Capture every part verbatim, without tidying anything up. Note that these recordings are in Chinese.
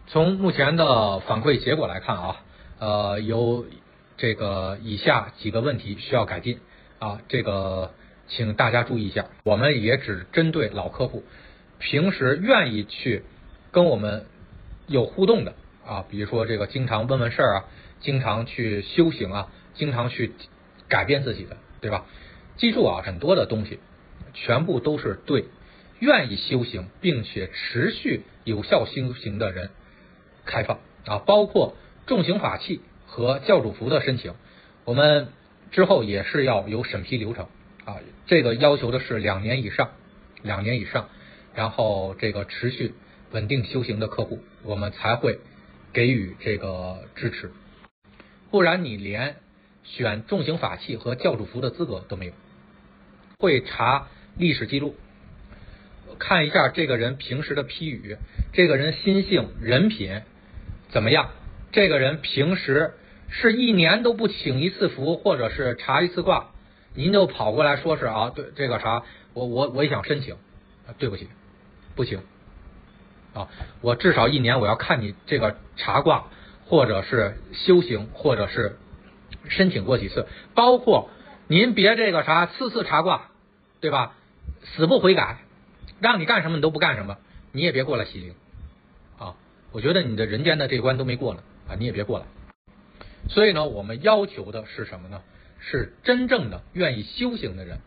从目前的反馈结果来看啊，呃，有这个以下几个问题需要改进啊，这个请大家注意一下。我们也只针对老客户，平时愿意去跟我们有互动的啊，比如说这个经常问问事儿啊，经常去修行啊，经常去改变自己的，对吧？记住啊，很多的东西全部都是对愿意修行并且持续有效修行的人开放啊，包括重刑法器和教主符的申请，我们之后也是要有审批流程啊，这个要求的是两年以上，两年以上，然后这个持续稳定修行的客户，我们才会给予这个支持，不然你连选重刑法器和教主符的资格都没有。会查历史记录，看一下这个人平时的批语，这个人心性人品怎么样，这个人平时是一年都不请一次符或者是查一次卦，您就跑过来说是啊，对这个啥，我我我也想申请，啊，对不起，不行啊，我至少一年我要看你这个查卦或者是修行或者是申请过几次，包括您别这个啥次次查卦，对吧？死不悔改，让你干什么你都不干什么，你也别过来洗灵啊！我觉得你的人间的这关都没过呢啊，你也别过来。所以呢，我们要求的是什么呢？是真正的愿意修行的人，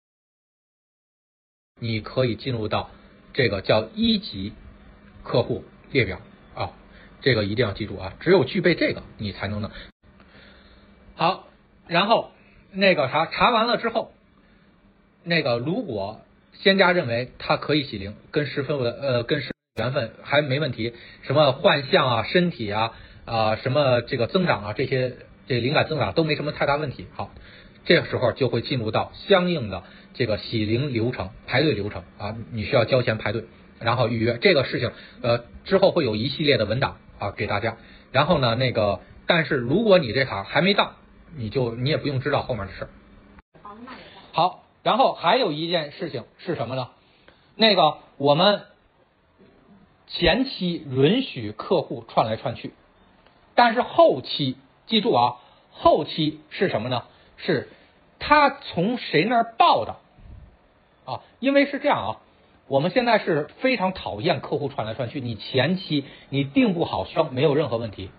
你可以进入到这个叫一级客户列表啊，这个一定要记住啊，只有具备这个你才能呢。好，然后那个啥查完了之后，那个如果仙家认为他可以洗灵，跟师傅的呃跟师缘分还没问题，什么幻象啊、身体啊啊、呃、什么这个增长啊，这些这灵感增长都没什么太大问题。好，这个时候就会进入到相应的这个洗灵流程、排队流程啊，你需要交钱排队，然后预约这个事情，呃之后会有一系列的文档啊给大家。然后呢，那个但是如果你这卡还没到，你就你也不用知道后面的事。好，然后还有一件事情是什么呢？那个我们前期允许客户串来串去，但是后期记住啊，后期是什么呢？是他从谁那儿报的啊？因为是这样啊，我们现在是非常讨厌客户串来串去，你前期你定不好香没有任何问题。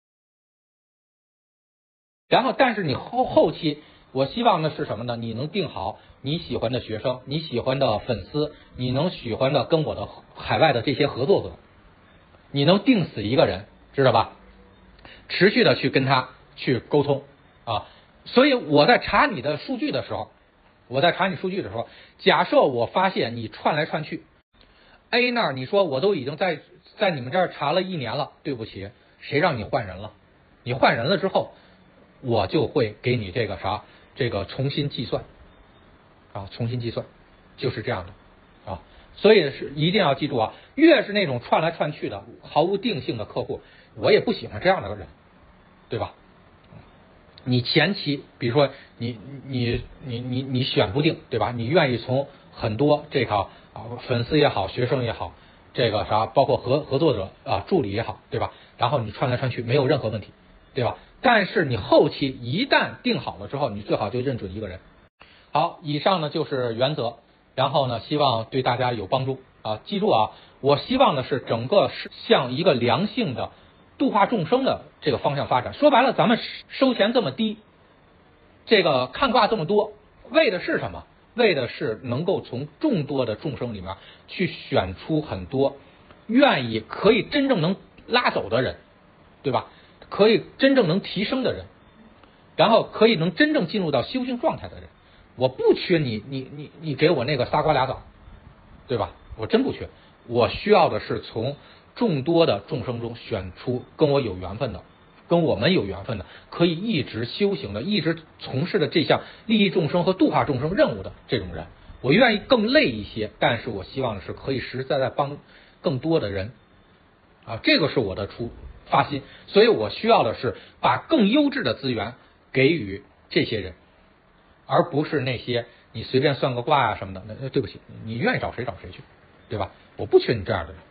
然后，但是你后后期，我希望的是什么呢？你能定好你喜欢的学生，你喜欢的粉丝，你能喜欢的跟我的海外的这些合作者，你能定死一个人，知道吧？持续的去跟他去沟通啊。所以我在查你的数据的时候，我在查你数据的时候，假设我发现你串来串去 ，A 那儿你说我都已经在在你们这儿查了一年了，对不起，谁让你换人了？你换人了之后。我就会给你这个啥，这个重新计算啊，重新计算，就是这样的啊。所以是一定要记住啊，越是那种串来串去的、毫无定性的客户，我也不喜欢这样的人，对吧？你前期，比如说你你你你你选不定，对吧？你愿意从很多这个啊粉丝也好，学生也好，这个啥，包括合合作者啊助理也好，对吧？然后你串来串去没有任何问题，对吧？但是你后期一旦定好了之后，你最好就认准一个人。好，以上呢就是原则，然后呢希望对大家有帮助啊。记住啊，我希望的是整个是向一个良性的度化众生的这个方向发展。说白了，咱们收钱这么低，这个看卦这么多，为的是什么？为的是能够从众多的众生里面去选出很多愿意可以真正能拉走的人，对吧？可以真正能提升的人，然后可以能真正进入到修行状态的人。我不缺你你你你给我那个仨瓜俩枣，对吧？我真不缺，我需要的是从众多的众生中选出跟我有缘分的，跟我们有缘分的，可以一直修行的，一直从事的这项利益众生和度化众生任务的这种人。我愿意更累一些，但是我希望的是可以实实在在帮更多的人啊，这个是我的出发心。所以我需要的是把更优质的资源给予这些人，而不是那些你随便算个卦啊什么的。那对不起，你愿意找谁找谁去，对吧？我不缺你这样的人，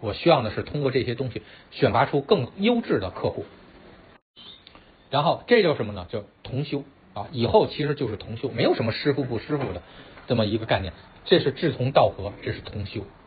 我需要的是通过这些东西选拔出更优质的客户。然后这就是什么呢？就同修啊，以后其实就是同修，没有什么师傅不师傅的这么一个概念，这是志同道合，这是同修。